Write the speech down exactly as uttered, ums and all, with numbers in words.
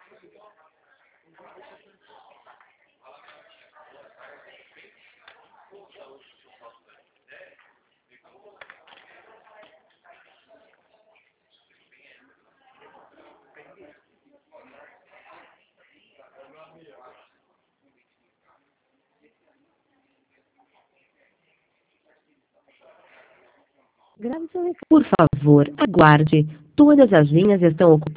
Grave seu recado. Por favor, aguarde. Todas as linhas estão ocupadas.